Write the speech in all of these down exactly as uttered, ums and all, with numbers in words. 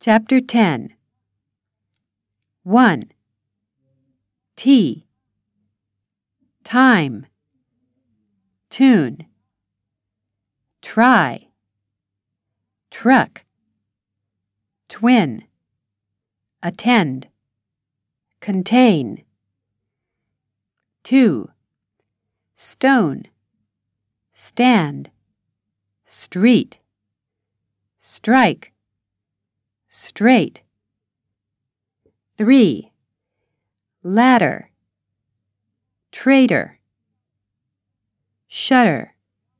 Chapter ten. one. Tea. Time. Tune. Try. Truck. Twin. Attend. Contain. two. Stone. Stand. Street. Strike. Straight. three. Ladder. Trader. Shutter.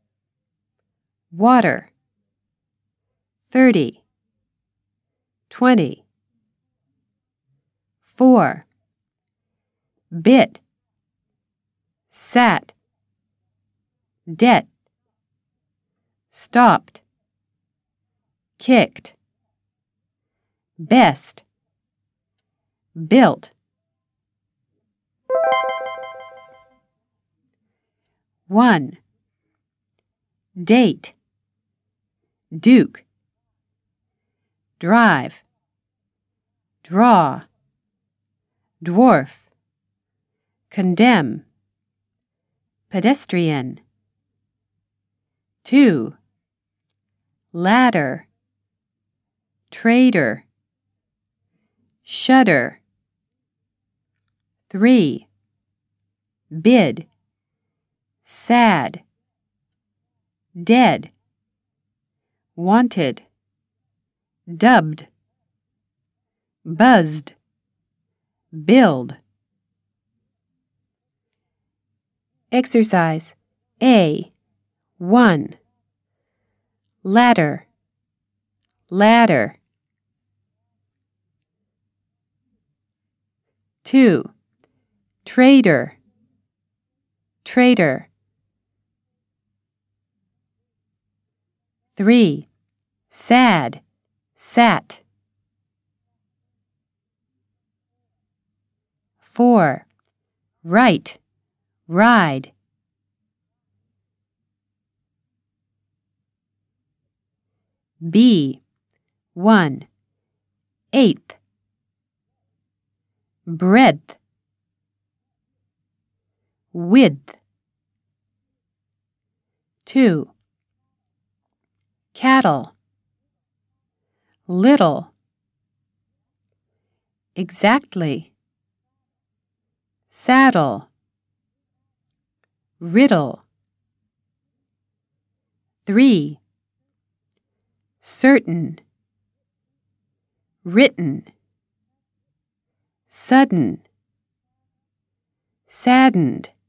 Water. thirty. twenty. four. Bit. Sat. Debt. Stopped. Kicked. Best. Built. one. Date. Duke. Drive. Draw. Dwarf. Condemn. Pedestrian. two. Ladder. Trader. Shutter. three. Bid. Sad. Dead. Wanted. Dubbed. Buzzed. Build. Exercise A. one. Ladder. Ladder. two. Trader. Trader. three. Sad. Sat. four. Right. Ride. B. one. Eighth. Breadth. Width. two. Cattle. Little. Exactly. Saddle. Riddle. three. Certain. Written. Sudden. Saddened.